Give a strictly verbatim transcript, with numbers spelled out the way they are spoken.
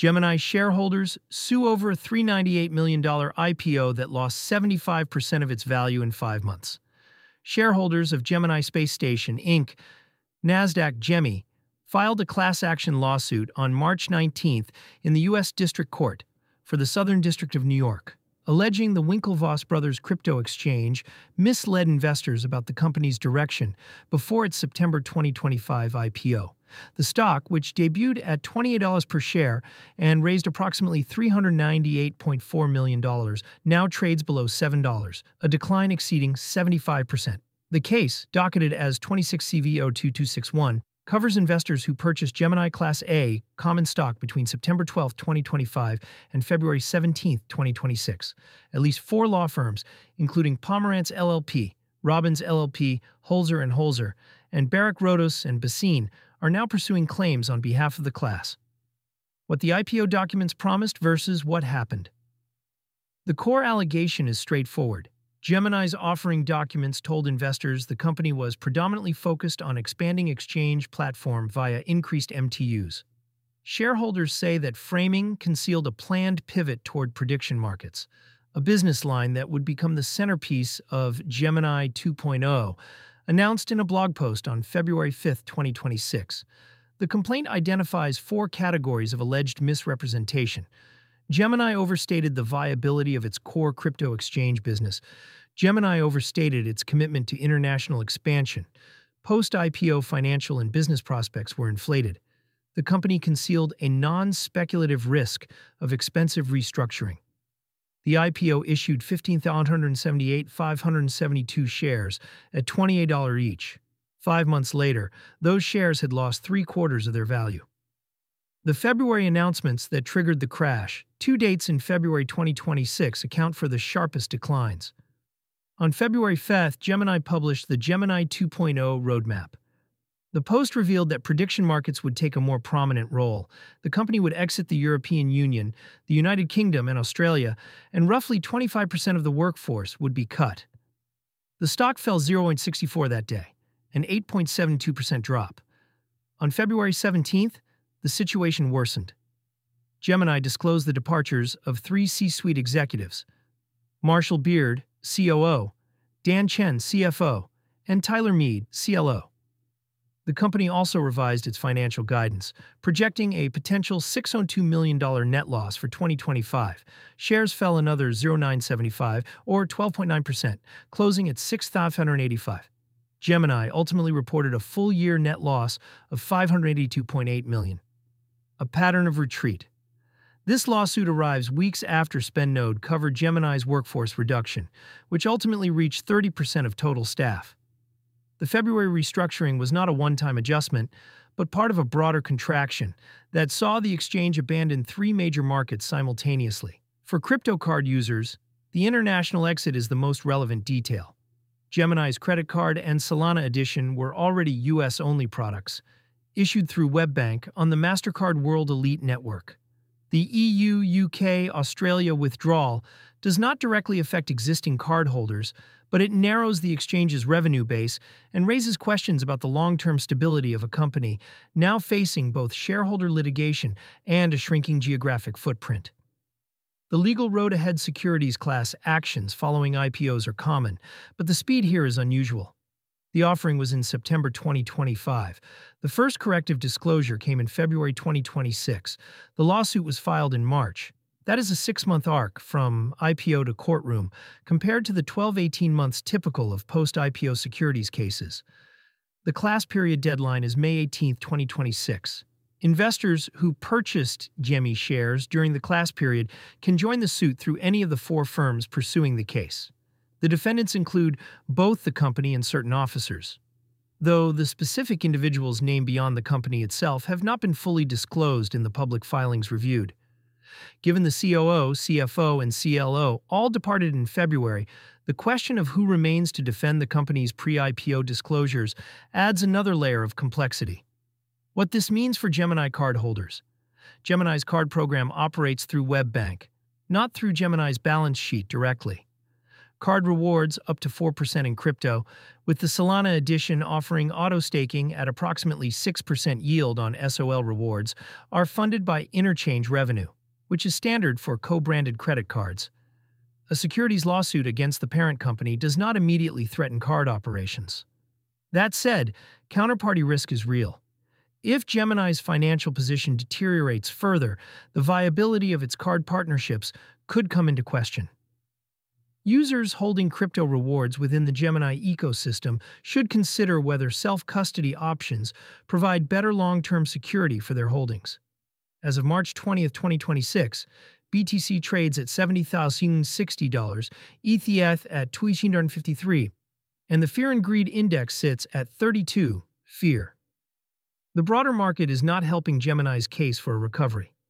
Gemini shareholders sue over a three hundred ninety-eight million dollars I P O that lost seventy-five percent of its value in five months. Shareholders of Gemini Space Station, Incorporated, Nasdaq Gemi, filed a class action lawsuit on March nineteenth in the U S District Court for the Southern District of New York, alleging the Winklevoss Brothers crypto exchange misled investors about the company's direction before its September twenty twenty-five I P O. The stock, which debuted at twenty-eight dollars per share and raised approximately three hundred ninety-eight point four million dollars, now trades below seven dollars, a decline exceeding seventy-five percent. The case, docketed as twenty-six C V zero two two six one, covers investors who purchased Gemini Class A common stock between September twelfth, twenty twenty-five and February seventeenth, twenty twenty-six. At least four law firms, including Pomerantz L L P, Robbins L L P, Holzer and Holzer, and Barrick Rodos and Basine, are now pursuing claims on behalf of the class. What the I P O documents promised versus what happened. The core allegation is straightforward. Gemini's offering documents told investors the company was predominantly focused on expanding exchange platform via increased M T Us. Shareholders say that framing concealed a planned pivot toward prediction markets, a business line that would become the centerpiece of Gemini two point oh, announced in a blog post on February fifth, twenty twenty-six. The complaint identifies four categories of alleged misrepresentation. Gemini overstated the viability of its core crypto exchange business. Gemini overstated its commitment to international expansion. Post-I P O financial and business prospects were inflated. The company concealed a non-speculative risk of expensive restructuring. The I P O issued fifteen thousand seventy-eight thousand five hundred seventy-two shares at twenty-eight dollars each. Five months later, those shares had lost three-quarters of their value. The February announcements that triggered the crash, two dates in February twenty twenty-six, account for the sharpest declines. On February fifth, Gemini published the Gemini two point oh roadmap. The post revealed that prediction markets would take a more prominent role. The company would exit the European Union, the United Kingdom, and Australia, and roughly twenty-five percent of the workforce would be cut. The stock fell zero point six four that day, an eight point seven two percent drop. On February seventeenth, the situation worsened. Gemini disclosed the departures of three C-suite executives: Marshall Beard, C O O, Dan Chen, C F O, and Tyler Mead, C L O. The company also revised its financial guidance, projecting a potential six hundred two million dollars net loss for twenty twenty-five. Shares fell another zero point nine seven five, or twelve point nine percent, closing at six thousand five hundred eighty-five. Gemini ultimately reported a full-year net loss of five hundred eighty-two point eight million dollars. A pattern of retreat. This lawsuit arrives weeks after SpendNode covered Gemini's workforce reduction, which ultimately reached thirty percent of total staff. The February restructuring was not a one-time adjustment, but part of a broader contraction that saw the exchange abandon three major markets simultaneously. For crypto card users, the international exit is the most relevant detail. Gemini's credit card and Solana Edition were already U S-only products, issued through WebBank on the MasterCard World Elite Network. The E U U K Australia withdrawal does not directly affect existing cardholders, but it narrows the exchange's revenue base and raises questions about the long-term stability of a company now facing both shareholder litigation and a shrinking geographic footprint. The legal road ahead securities class actions following I P Os are common, but the speed here is unusual. The offering was in September twenty twenty-five. The first corrective disclosure came in February twenty twenty-six. The lawsuit was filed in March. That is a six-month arc from I P O to courtroom, compared to the twelve to eighteen months typical of post-I P O securities cases. The class period deadline is May eighteenth, twenty twenty-six. Investors who purchased Gemi shares during the class period can join the suit through any of the four firms pursuing the case. The defendants include both the company and certain officers, though the specific individuals named beyond the company itself have not been fully disclosed in the public filings reviewed. Given the C O O, C F O, and C L O all departed in February, the question of who remains to defend the company's pre-I P O disclosures adds another layer of complexity. What this means for Gemini cardholders. Gemini's card program operates through WebBank, not through Gemini's balance sheet directly. card rewards up to four percent in crypto, with the Solana edition offering auto-staking at approximately six percent yield on S O L rewards, are funded by interchange revenue, which is standard for co-branded credit cards. A securities lawsuit against the parent company does not immediately threaten card operations. That said, counterparty risk is real. If Gemini's financial position deteriorates further, the viability of its card partnerships could come into question. Users holding crypto rewards within the Gemini ecosystem should consider whether self-custody options provide better long-term security for their holdings. As of March twentieth, twenty twenty-six, B T C trades at seventy thousand sixty dollars, E T H at two hundred fifty-three dollars, and the Fear and Greed Index sits at thirty-two, fear. The broader market is not helping Gemini's case for a recovery.